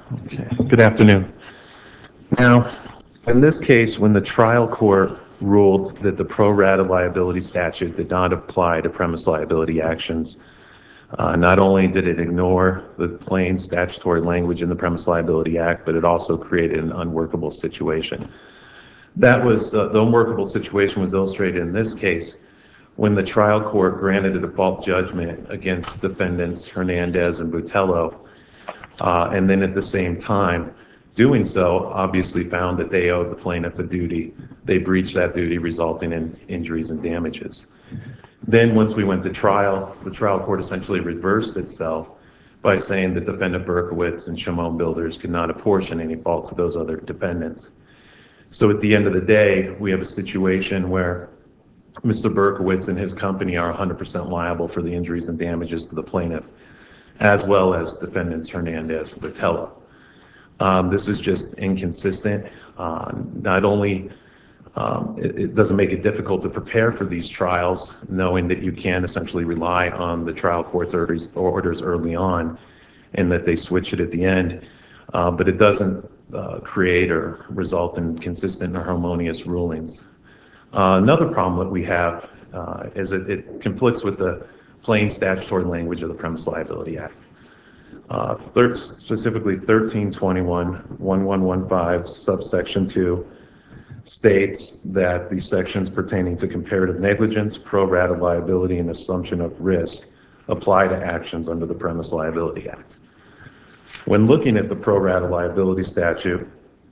Okay, good afternoon. Now, in this case, when the trial court ruled that the pro rata liability statute did not apply to premise liability actions, not only did it ignore the plain statutory language in the Premise Liability Act, but it also created an unworkable situation. That was the unworkable situation was illustrated in this case when the trial court granted a default judgment against defendants Hernandez and Butello, and then at the same time, doing so obviously found that they owed the plaintiff a duty. They breached that duty, resulting in injuries and damages. Then once we went to trial, the trial court essentially reversed itself by saying that defendant Berkowitz and Shimon Builders could not apportion any fault to those other defendants. So at the end of the day, we have a situation where Mr. Berkowitz and his company are 100% liable for the injuries and damages to the plaintiff, as well as defendants Hernandez and Butello. This is just inconsistent. Not only it doesn't make it difficult to prepare for these trials, knowing that you can essentially rely on the trial court's orders early on and that they switch it at the end, but it doesn't create or result in consistent or harmonious rulings. Another problem that we have is it conflicts with the plain statutory language of the Premise Liability Act. Specifically 1321-1115 subsection 2 states that these sections pertaining to comparative negligence, pro rata liability, and assumption of risk apply to actions under the Premise Liability Act. When looking at the pro rata liability statute,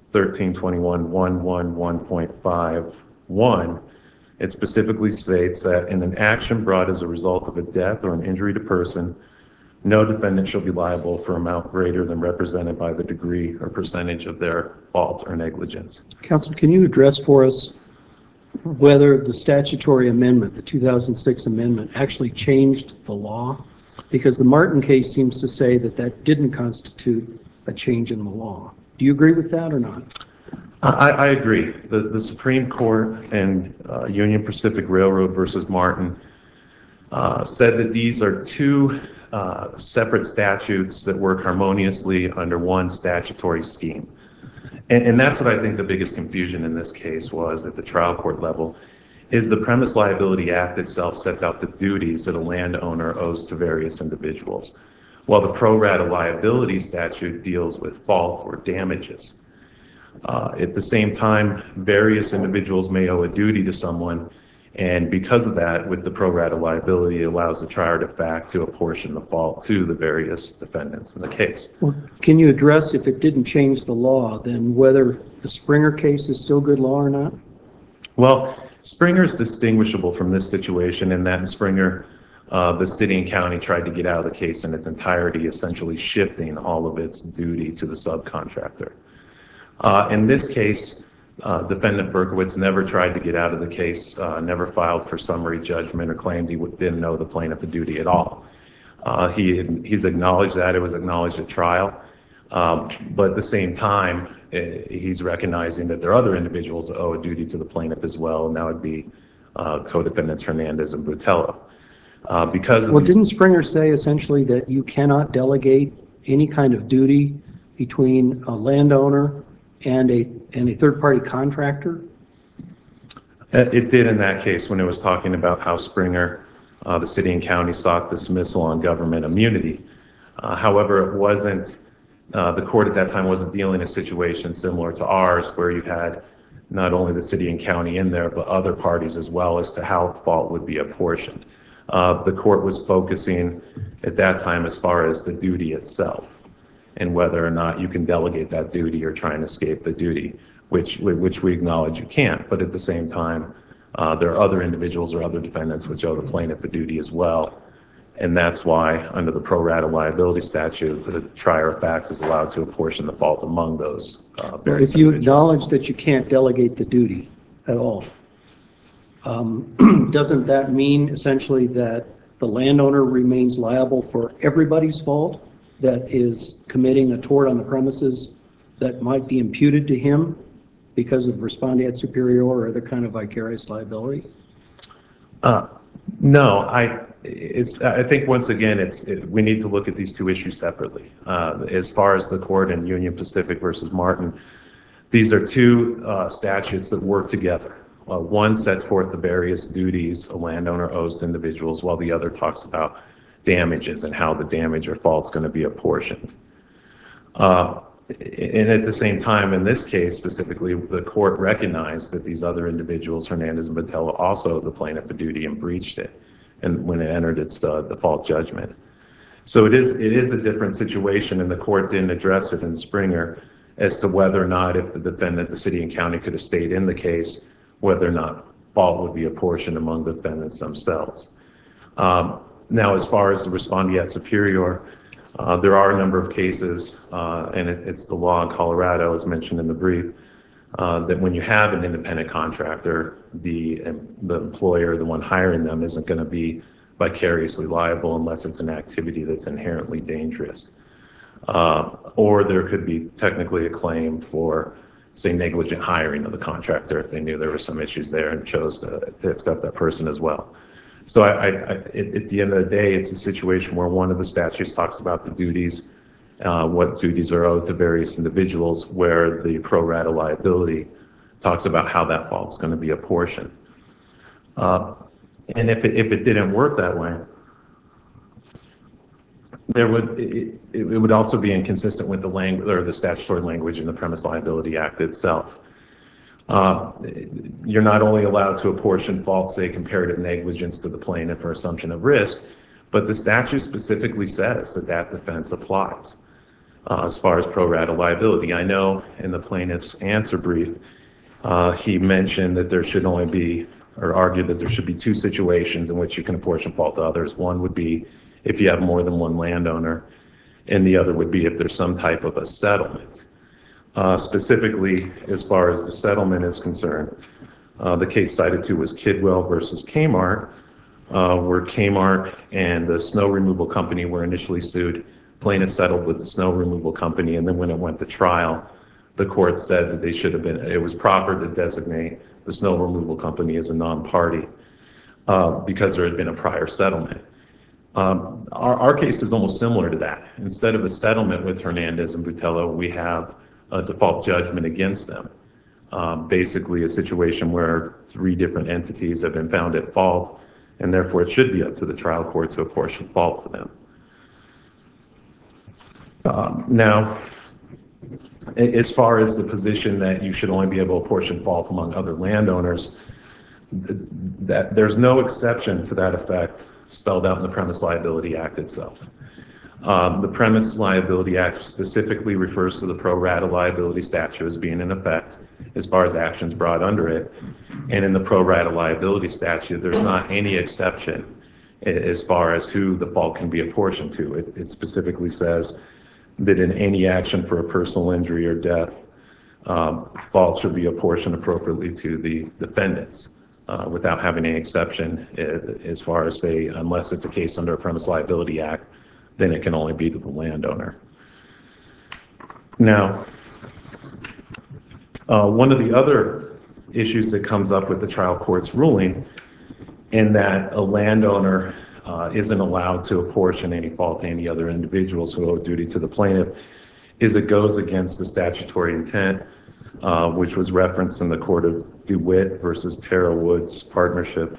1321-111.51, it specifically states that in an action brought as a result of a death or an injury to person, no defendant shall be liable for amount greater than represented by the degree or percentage of their fault or negligence. Counsel, can you address for us whether the statutory amendment, the 2006 amendment, actually changed the law? Because the Martin case seems to say that that didn't constitute a change in the law. Do you agree with that or not? I agree. The Supreme Court in Union Pacific Railroad versus Martin said that these are two separate statutes that work harmoniously under one statutory scheme. And that's what I think the biggest confusion in this case was at the trial court level, is the Premise Liability Act itself sets out the duties that a landowner owes to various individuals, while the pro rata liability statute deals with fault or damages. At the same time, various individuals may owe a duty to someone, and because of that, with the pro rata liability, it allows the trier of fact to apportion the fault to the various defendants in the case. Well, can you address, if it didn't change the law, then whether the Springer case is still good law or not? Well, Springer is distinguishable from this situation in that in Springer, the city and county tried to get out of the case in its entirety, essentially shifting all of its duty to the subcontractor. In this case, defendant Berkowitz never tried to get out of the case, never filed for summary judgment or claimed he didn't know the plaintiff a duty at all. He's acknowledged that, it was acknowledged at trial, but at the same time, he's recognizing that there are other individuals that owe a duty to the plaintiff as well, and that would be co-defendants Hernandez and Butello. Didn't Springer say essentially that you cannot delegate any kind of duty between a landowner and a third-party contractor? It did in that case when it was talking about how Springer, the city and county, sought dismissal on government immunity. However, it wasn't, the court at that time wasn't dealing in a situation similar to ours where you had not only the city and county in there, but other parties as well as to how fault would be apportioned. The court was focusing at that time as far as the duty itself and whether or not you can delegate that duty or try and escape the duty, which we acknowledge you can't. But at the same time, there are other individuals or other defendants which owe the plaintiff a duty as well. And that's why under the pro rata liability statute, the trier of fact is allowed to apportion the fault among those various If you individuals. acknowledge that you can't delegate the duty at all, doesn't that mean essentially that the landowner remains liable for everybody's fault that is committing a tort on the premises that might be imputed to him because of respondeat superior or other kind of vicarious liability? No, I think once again, we need to look at these two issues separately. As far as the court and Union Pacific versus Martin, these are two statutes that work together. One sets forth the various duties a landowner owes to individuals, while the other talks about damages and how the damage or fault is going to be apportioned. And at the same time, in this case specifically, the court recognized that these other individuals, Hernandez and Botello, also the plaintiff a duty and breached it, and when it entered its default judgment. So it is a different situation, and the court didn't address it in Springer as to whether or not, if the defendant, the city and county, could have stayed in the case, whether or not fault would be apportioned among the defendants themselves. Now, as far as the respondeat superior, there are a number of cases, and it's the law in Colorado, as mentioned in the brief, that when you have an independent contractor, the employer, the one hiring them, isn't going to be vicariously liable unless it's an activity that's inherently dangerous. Or there could be technically a claim for, say, negligent hiring of the contractor if they knew there were some issues there and chose to accept that person as well. So at the end of the day, it's a situation where one of the statutes talks about the duties, what duties are owed to various individuals, where the pro rata liability talks about how that fault is going to be apportioned. And if it didn't work that way, it would also be inconsistent with the language or the statutory language in the Premise Liability Act itself. You're not only allowed to apportion fault, say, comparative negligence to the plaintiff or assumption of risk, but the statute specifically says that that defense applies as far as pro rata liability. I know in the plaintiff's answer brief, he mentioned that there should only be, or argued that there should be two situations in which you can apportion fault to others. One would be if you have more than one landowner, and the other would be if there's some type of a settlement. Specifically, as far as the settlement is concerned, the case cited to was Kidwell versus Kmart, where Kmart and the snow removal company were initially sued. Plaintiff settled with the snow removal company, and then when it went to trial, the court said that it was proper to designate the snow removal company as a non-party because there had been a prior settlement. Our case is almost similar to that. Instead of a settlement with Hernandez and Botello, we have a default judgment against them. Basically a situation where three different entities have been found at fault, and therefore it should be up to the trial court to apportion fault to them. Now, as far as the position that you should only be able to apportion fault among other landowners, that there's no exception to that effect spelled out in the Premise Liability Act itself. The Premise Liability Act specifically refers to the pro rata liability statute as being in effect as far as actions brought under it. And in the pro rata liability statute, there's not any exception as far as who the fault can be apportioned to. It specifically says that in any action for a personal injury or death, fault should be apportioned appropriately to the defendants without having any exception as far as, say, unless it's a case under a Premise Liability Act, then it can only be to the landowner. Now, one of the other issues that comes up with the trial court's ruling in that a landowner isn't allowed to apportion any fault to any other individuals who owe duty to the plaintiff is it goes against the statutory intent, which was referenced in the Court of DeWitt versus Tara Woods Partnership,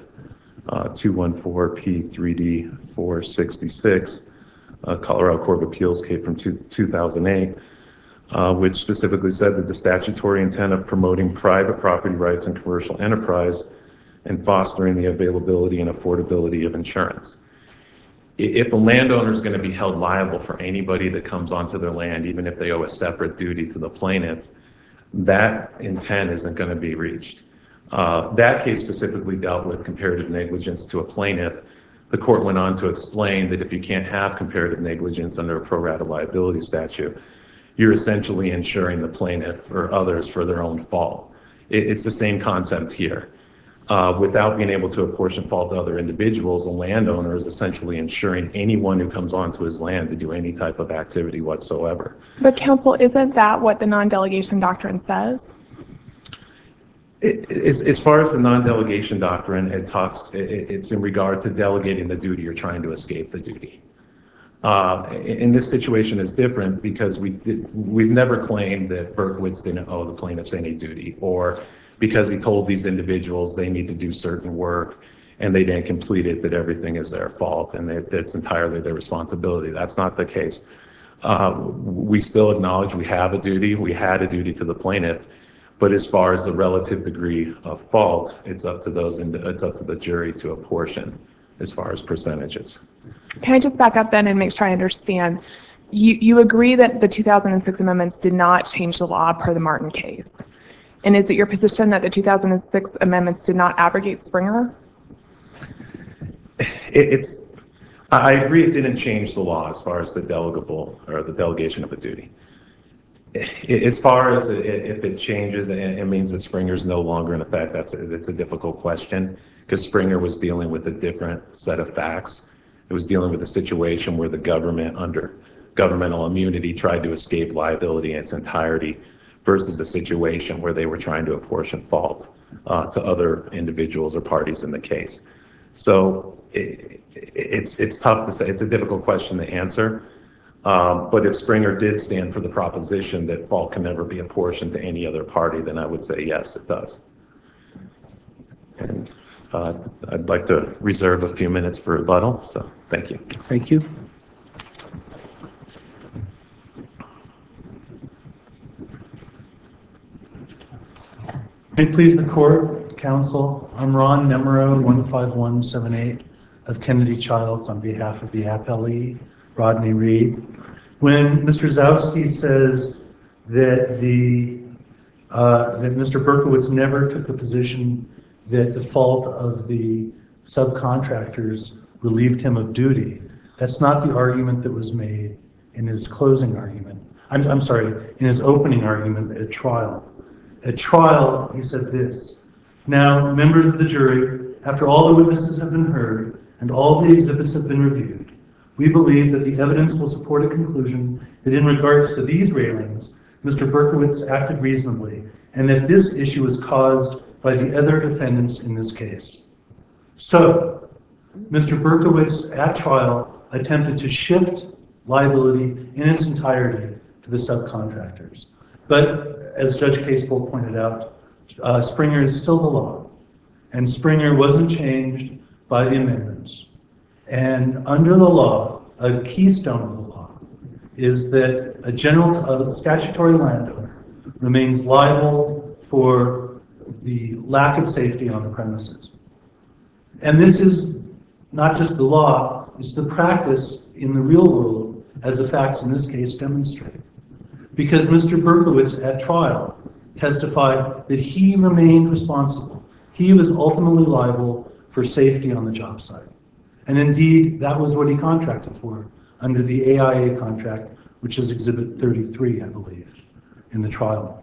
214P3D 466. Colorado Court of Appeals case from 2008, which specifically said that the statutory intent of promoting private property rights and commercial enterprise and fostering the availability and affordability of insurance. If a landowner is going to be held liable for anybody that comes onto their land, even if they owe a separate duty to the plaintiff, that intent isn't going to be reached. That case specifically dealt with comparative negligence to a plaintiff. The court went on to explain that if you can't have comparative negligence under a pro rata liability statute, you're essentially insuring the plaintiff or others for their own fault. It's the same concept here. Without being able to apportion fault to other individuals, a landowner is essentially insuring anyone who comes onto his land to do any type of activity whatsoever. But counsel, isn't that what the non-delegation doctrine says? As far as the non-delegation doctrine, it's in regard to delegating the duty or trying to escape the duty. In this situation is different because we've never claimed that Berkowitz didn't owe the plaintiffs any duty, or because he told these individuals they need to do certain work and they didn't complete it, that everything is their fault and that it's entirely their responsibility. That's not the case. We still acknowledge we have a duty. We had a duty to the plaintiff. But as far as the relative degree of fault, it's up to the jury to apportion as far as percentages. Can I just back up then and make sure I understand? You agree that the 2006 amendments did not change the law per the Martin case. And is it your position that the 2006 amendments did not abrogate Springer? I agree it didn't change the law as far as the delegation of a duty. As far as if it changes, it means that Springer's no longer in effect. That's a difficult question because Springer was dealing with a different set of facts. It was dealing with a situation where the government, under governmental immunity, tried to escape liability in its entirety versus a situation where they were trying to apportion fault to other individuals or parties in the case. So it's tough to say. It's a difficult question to answer. But if Springer did stand for the proposition that fault can never be apportioned to any other party, then I would say yes, it does. And I'd like to reserve a few minutes for rebuttal, so thank you. Thank you. May it please the court, counsel, I'm Ron Nemero, 15178 of Kennedy Childs on behalf of the appellee, Rodney Reed. When Mr. Zowski says that that Mr. Berkowitz never took the position that the fault of the subcontractors relieved him of duty, that's not the argument that was made in his closing argument. I'm sorry, in his opening argument at trial. At trial, he said this: "Now, members of the jury, after all the witnesses have been heard and all the exhibits have been reviewed, we believe that the evidence will support a conclusion that in regards to these railings, Mr. Berkowitz acted reasonably, and that this issue is caused by the other defendants in this case." So, Mr. Berkowitz at trial attempted to shift liability in its entirety to the subcontractors. But as Judge Casebolt pointed out, Springer is still the law, and Springer wasn't changed by the amendments. And under the law, a keystone of the law is that a statutory landowner remains liable for the lack of safety on the premises. And this is not just the law, it's the practice in the real world, as the facts in this case demonstrate. Because Mr. Berkowitz at trial testified that he remained responsible. He was ultimately liable for safety on the job site. And indeed, that was what he contracted for under the AIA contract, which is Exhibit 33, I believe, in the trial.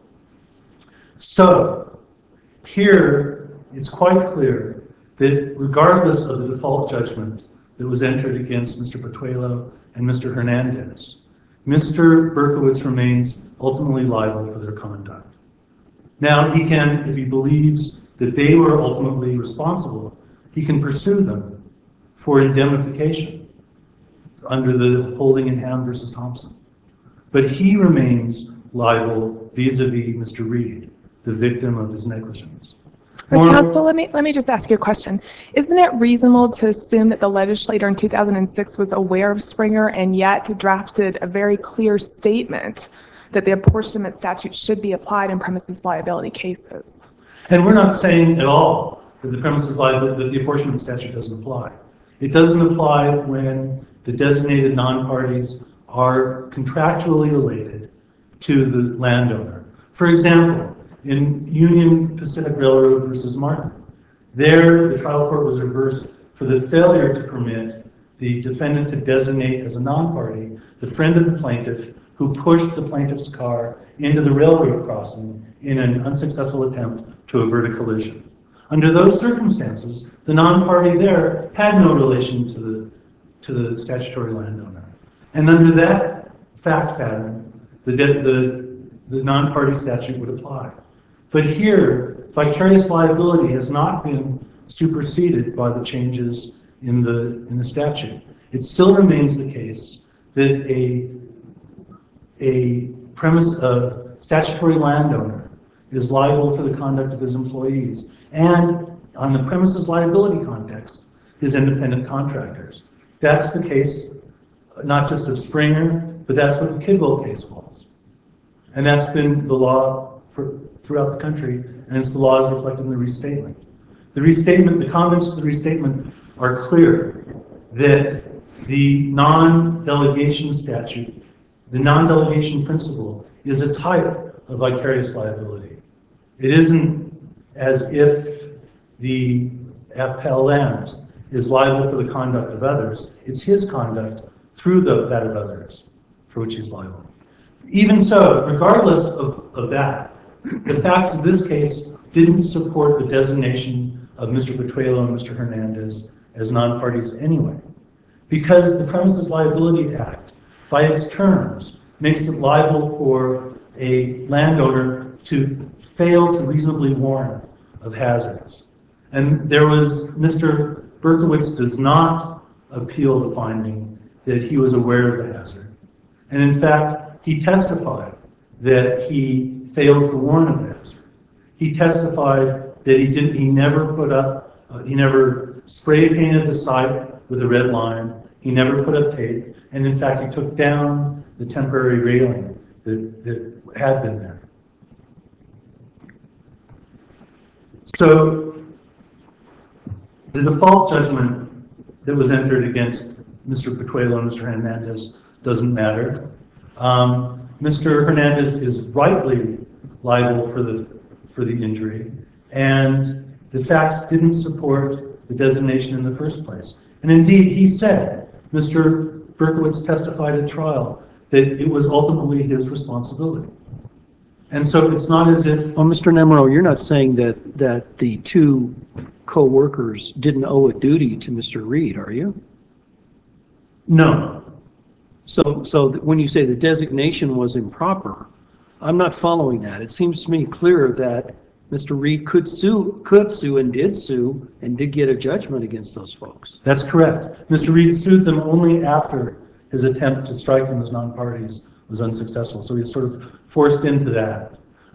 So, here, it's quite clear that regardless of the default judgment that was entered against Mr. Petuelo and Mr. Hernandez, Mr. Berkowitz remains ultimately liable for their conduct. Now, he can, if he believes that they were ultimately responsible, he can pursue them for indemnification under the holding in Ham versus Thompson. But he remains liable vis-a-vis Mr. Reed, the victim of his negligence. Counsel, let me just ask you a question. Isn't it reasonable to assume that the legislator in 2006 was aware of Springer and yet drafted a very clear statement that the apportionment statute should be applied in premises liability cases? And we're not saying at all that the apportionment statute doesn't apply. It doesn't apply when the designated non-parties are contractually related to the landowner. For example, in Union Pacific Railroad versus Martin, there the trial court was reversed for the failure to permit the defendant to designate as a non-party the friend of the plaintiff who pushed the plaintiff's car into the railroad crossing in an unsuccessful attempt to avert a collision. Under those circumstances, the non-party there had no relation to the statutory landowner. And under that fact pattern, the non-party statute would apply. But here, vicarious liability has not been superseded by the changes in the statute. It still remains the case that a statutory landowner is liable for the conduct of his employees, and on the premises liability context, his independent contractors. That's the case, not just of Springer, but that's what the Kidwell case was. And that's been the law throughout the country, and it's the laws reflected in the restatement. The comments to the restatement are clear that the non-delegation statute, the non-delegation principle, is a type of vicarious liability. It isn't as if the appellant is liable for the conduct of others. It's his conduct through that of others for which he's liable. Even so, regardless of that, the facts of this case didn't support the designation of Mr. Petuelo and Mr. Hernandez as non-parties anyway, because the Premises Liability Act, by its terms, makes it liable for a landowner to fail to reasonably warn of hazards. And Mr. Berkowitz does not appeal the finding that he was aware of the hazard. And in fact, he testified that he failed to warn of the hazard. He testified that he never spray painted the site with a red line, he never put up tape, and in fact he took down the temporary railing that had been there. So the default judgment that was entered against Mr. Petuelo and Mr. Hernandez doesn't matter. Mr. Hernandez is rightly liable for the injury, and the facts didn't support the designation in the first place. And indeed, he said, Mr. Berkowitz testified at trial, that it was ultimately his responsibility. And so it's not as if... Well, Mr. Nemro, you're not saying that the two co-workers didn't owe a duty to Mr. Reed, are you? No. So when you say the designation was improper, I'm not following that. It seems to me clear that Mr. Reed could sue and did get a judgment against those folks. That's correct. Mr. Reed sued them only after his attempt to strike them as non-parties was unsuccessful, so he was sort of forced into that.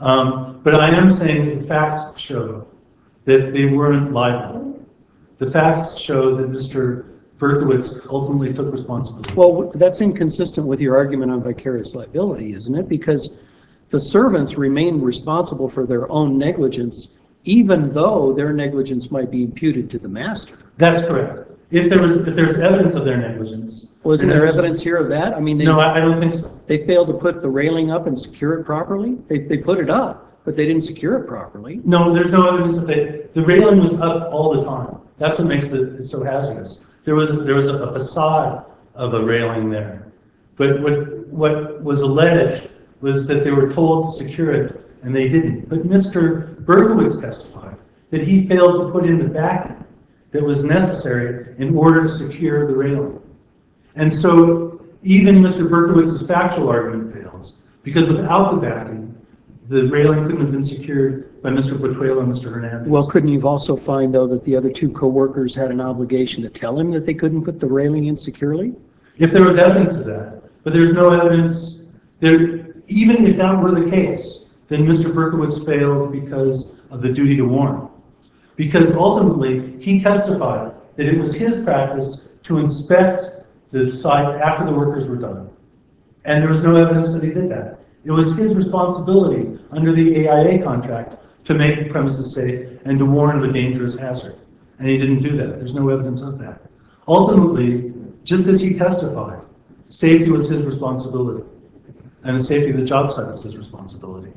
But I am saying that the facts show that they weren't liable. The facts show that Mr. Berkowitz ultimately took responsibility. Well, that's inconsistent with your argument on vicarious liability, isn't it? Because the servants remain responsible for their own negligence, even though their negligence might be imputed to the master. That's correct. If there's evidence of their negligence... Wasn't there evidence here of that? I mean, no, I don't think so. They failed to put the railing up and secure it properly? They put it up, but they didn't secure it properly. No, there's no evidence that the railing was up all the time. That's what makes it so hazardous. There was a facade of a railing there. But what was alleged was that they were told to secure it, and they didn't. But Mr. Berkowitz testified that he failed to put in the backing that was necessary in order to secure the railing. And so even Mr. Berkowitz's factual argument fails, because without the backing, the railing couldn't have been secured by Mr. Petuelo and Mr. Hernandez. Well, couldn't you also find, though, that the other two co-workers had an obligation to tell him that they couldn't put the railing in securely? If there was evidence of that, but there's no evidence there. Even if that were the case, then Mr. Berkowitz failed because of the duty to warn. Because ultimately, he testified that it was his practice to inspect the site after the workers were done. And there was no evidence that he did that. It was his responsibility under the AIA contract to make the premises safe and to warn of a dangerous hazard. And he didn't do that. There's no evidence of that. Ultimately, just as he testified, safety was his responsibility. And the safety of the job site was his responsibility.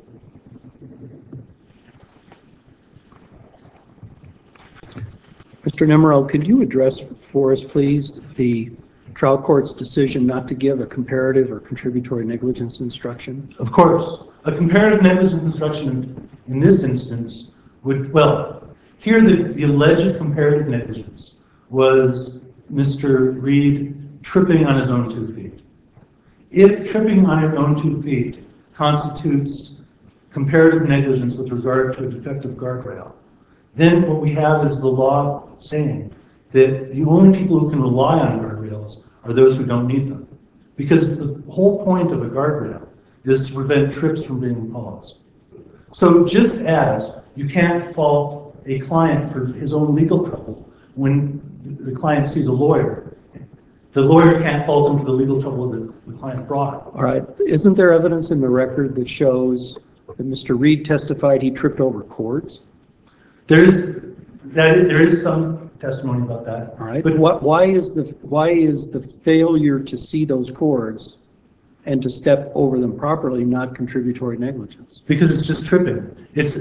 Mr. Nemro, could you address for us, please, the trial court's decision not to give a comparative or contributory negligence instruction? Of course. A comparative negligence instruction in this instance would, well, here the alleged comparative negligence was Mr. Reed tripping on his own 2 feet. If tripping on his own 2 feet constitutes comparative negligence with regard to a defective guardrail, then what we have is the law saying that the only people who can rely on guardrails are those who don't need them. Because the whole point of a guardrail is to prevent trips from being falls. So just as you can't fault a client for his own legal trouble when the client sees a lawyer, the lawyer can't fault him for the legal trouble that the client brought. All right, isn't there evidence in the record that shows that Mr. Reed testified he tripped over cords? There is some testimony about that. All right, But but why is the failure to see those cords and to step over them properly not contributory negligence? because it's just tripping.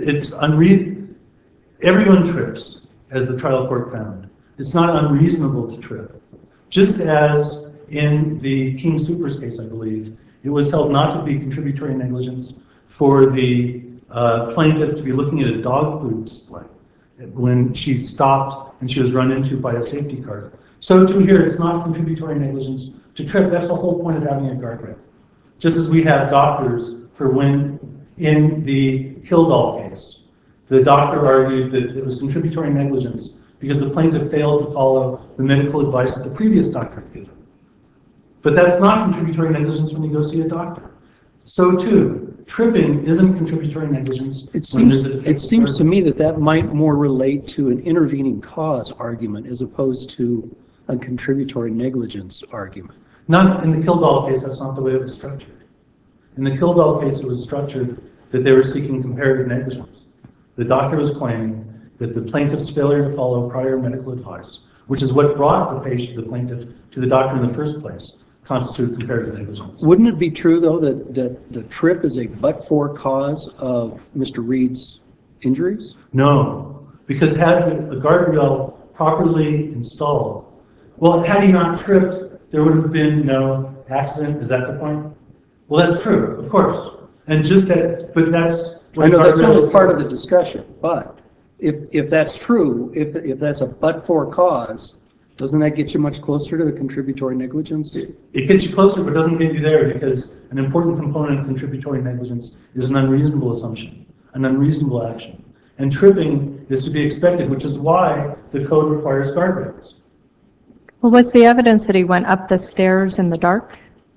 Everyone trips, as the trial court found. It's not unreasonable to trip. Just as in the King Soopers case, I believe, it was held not to be contributory negligence for the plaintiff to be looking at a dog food display when she stopped and she was run into by a safety car. So too here, it's not contributory negligence to trip. That's the whole point of having a guardrail. Just as we have doctors for when, in the Kildall case, the doctor argued that it was contributory negligence because the plaintiff failed to follow the medical advice that the previous doctor had given. But that's not contributory negligence when you go see a doctor. So too, tripping isn't contributory negligence. It seems to me that might more relate to an intervening cause argument as opposed to a contributory negligence argument. Not in the Kildall case, that's not the way it was structured. In the Kildall case, it was structured that they were seeking comparative negligence. The doctor was claiming that the plaintiff's failure to follow prior medical advice, which is what brought the plaintiff to the doctor in the first place, constituted comparative negligence. Wouldn't it be true, though, that the trip is a but-for cause of Mr. Reed's injuries? No, because had the guardrail properly installed, well, had he not tripped, there would have been no accident. Is that the point? Well, that's true, of course. And just that, but that's... I know that's only part of the discussion, but if that's true, if that's a but-for cause, doesn't that get you much closer to the contributory negligence? It gets you closer, but doesn't get you there, because an important component of contributory negligence is an unreasonable assumption, an unreasonable action. And tripping is to be expected, which is why the code requires guardrails. Well, what's the evidence that he went up the stairs in the dark?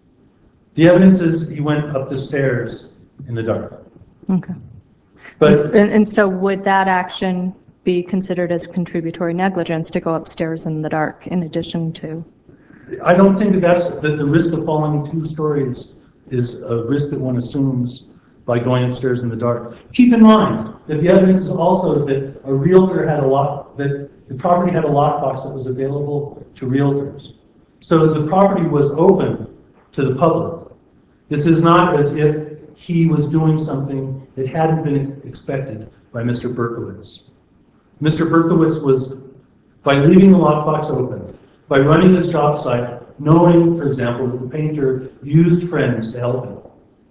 The evidence is he went up the stairs in the dark. Okay. But And so would that action be considered as contributory negligence to go upstairs in the dark in addition to? I don't think that the risk of falling 2 stories is a risk that one assumes by going upstairs in the dark. Keep in mind that the evidence is also that a realtor had that the property had a lockbox that was available to realtors. So the property was open to the public. This is not as if he was doing something that hadn't been expected by Mr. Berkowitz. Mr. Berkowitz was, by leaving the lockbox open, by running his job site, knowing, for example, that the painter used friends to help him,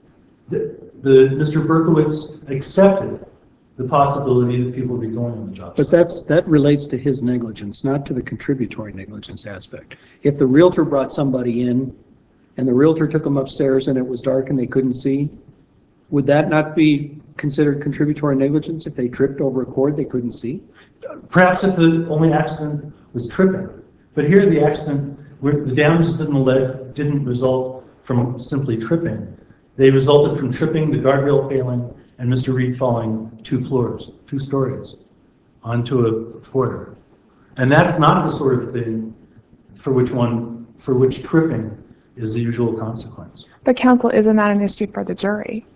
Mr. Berkowitz accepted the possibility that people would be going on the job site. But that relates to his negligence, not to the contributory negligence aspect. If the realtor brought somebody in and the realtor took them upstairs and it was dark and they couldn't see, would that not be considered contributory negligence if they tripped over a cord they couldn't see? Perhaps if the only accident was tripping. But here the accident, where the damages in the leg didn't result from simply tripping. They resulted from tripping, the guardrail failing, and Mr. Reed falling 2 stories onto a foyer. And that's not the sort of thing for which tripping is the usual consequence. But counsel, isn't that an issue for the jury?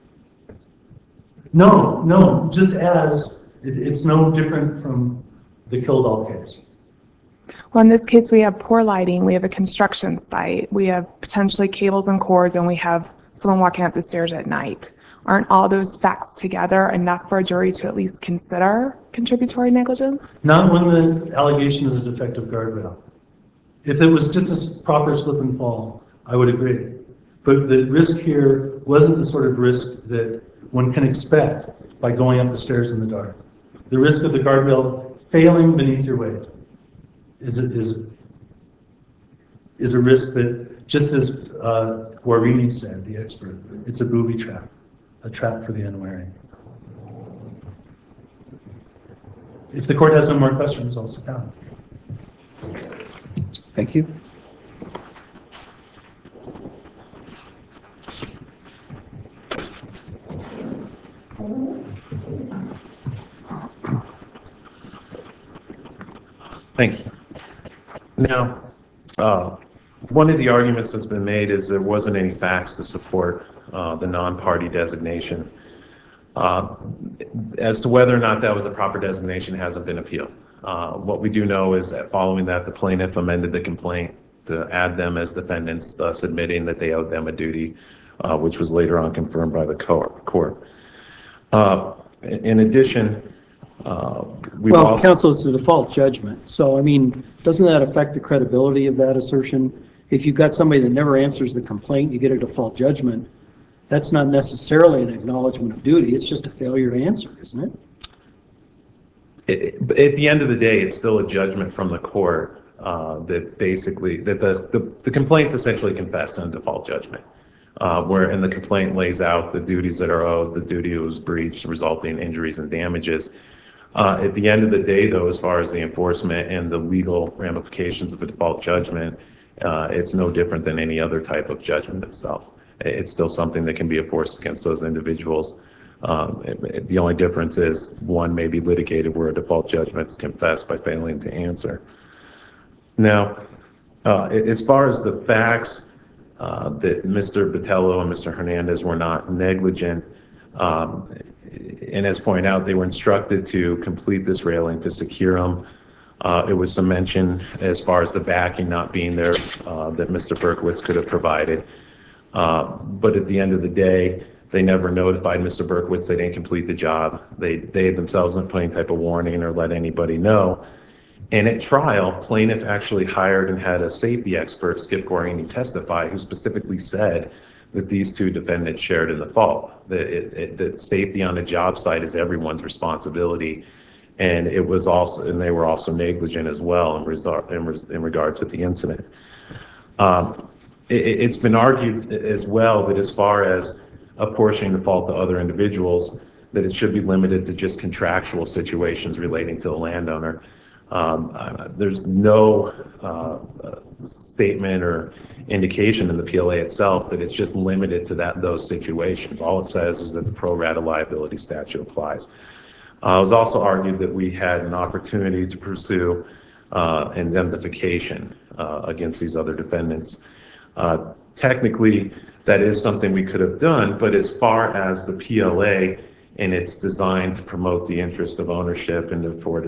No, just as it's no different from the Kildall case. Well, in this case, we have poor lighting, we have a construction site, we have potentially cables and cords, and we have someone walking up the stairs at night. Aren't all those facts together enough for a jury to at least consider contributory negligence? Not when the allegation is a defective guardrail. If it was just a proper slip and fall, I would agree. But the risk here wasn't the sort of risk that one can expect by going up the stairs in the dark. The risk of the guardrail failing beneath your weight is a risk that, just as Guarini said, the expert, it's a booby trap, a trap for the unwary. If the court has no more questions, I'll sit down. Thank you. Thank you. Now, one of the arguments that's been made is there wasn't any facts to support the non-party designation. As to whether or not that was a proper designation hasn't been appealed. What we do know is that following that, the plaintiff amended the complaint to add them as defendants, thus admitting that they owed them a duty, which was later on confirmed by the court. In addition, we've Well, also... counsel, it's a default judgment. So, I mean, doesn't that affect the credibility of that assertion? If you've got somebody that never answers the complaint, you get a default judgment. That's not necessarily an acknowledgement of duty. It's just a failure to answer, isn't it? At the end of the day, it's still a judgment from the court that basically, that the complaint's essentially confessed in a default judgment, wherein the complaint lays out the duties that are owed, the duty that was breached, resulting in injuries and damages. At the end of the day, though, as far as the enforcement and the legal ramifications of a default judgment, it's no different than any other type of judgment itself. It's still something that can be enforced against those individuals. The only difference is one may be litigated where a default judgment is confessed by failing to answer. Now, as far as the facts that Mr. Botello and Mr. Hernandez were not negligent, and as pointed out, they were instructed to complete this railing to secure them. It was some mention as far as the backing not being there that Mr. Berkowitz could have provided. But at the end of the day, they never notified Mr. Berkowitz they didn't complete the job. They themselves didn't put any type of warning or let anybody know. And at trial, plaintiff actually hired and had a safety expert, Skip Guarini, testify, who specifically said that these two defendants shared in the fault. That safety on a job site is everyone's responsibility, and they were also negligent as well in regard to the incident. It's been argued as well that as far as apportioning the fault to other individuals, that it should be limited to just contractual situations relating to the landowner. There's no statement or indication in the PLA itself that it's just limited to those situations. All it says is that the pro rata liability statute applies. It was also argued that we had an opportunity to pursue indemnification against these other defendants. Technically, that is something we could have done, but as far as the PLA and it's designed to promote the interest of ownership and to afford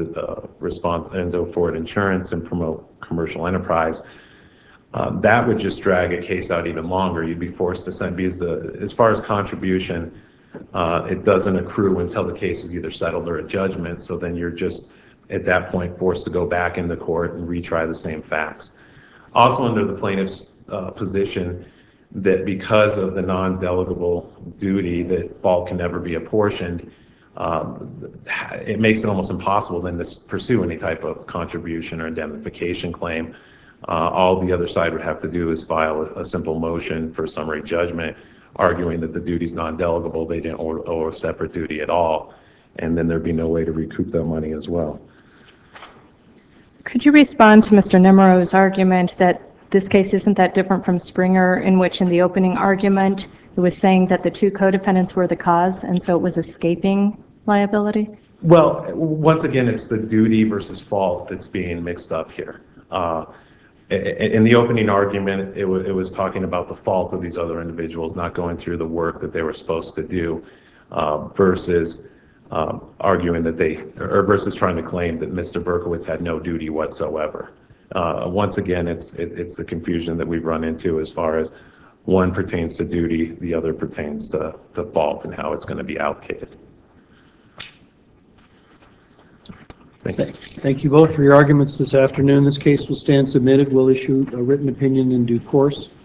insurance and promote commercial enterprise, that would just drag a case out even longer. You'd be forced to send, because as far as contribution, it doesn't accrue until the case is either settled or a judgment. So then you're just at that point forced to go back into court and retry the same facts. Also under the plaintiff's position, that because of the non-delegable duty that fault can never be apportioned, it makes it almost impossible then to pursue any type of contribution or indemnification claim. All the other side would have to do is file a simple motion for summary judgment, arguing that the duty is non-delegable, they didn't owe a separate duty at all, and then there'd be no way to recoup that money as well. Could you respond to Mr. Nemero's argument that this case isn't that different from Springer, in which in the opening argument it was saying that the two co-defendants were the cause, and so it was escaping liability? Well, once again, it's the duty versus fault that's being mixed up here. In the opening argument, it was talking about the fault of these other individuals not going through the work that they were supposed to do, versus arguing that versus trying to claim that Mr. Berkowitz had no duty whatsoever. Once again, it's the confusion that we've run into as far as one pertains to duty, the other pertains to fault and how it's going to be allocated. Thank you both for your arguments this afternoon. This case will stand submitted. We'll issue a written opinion in due course.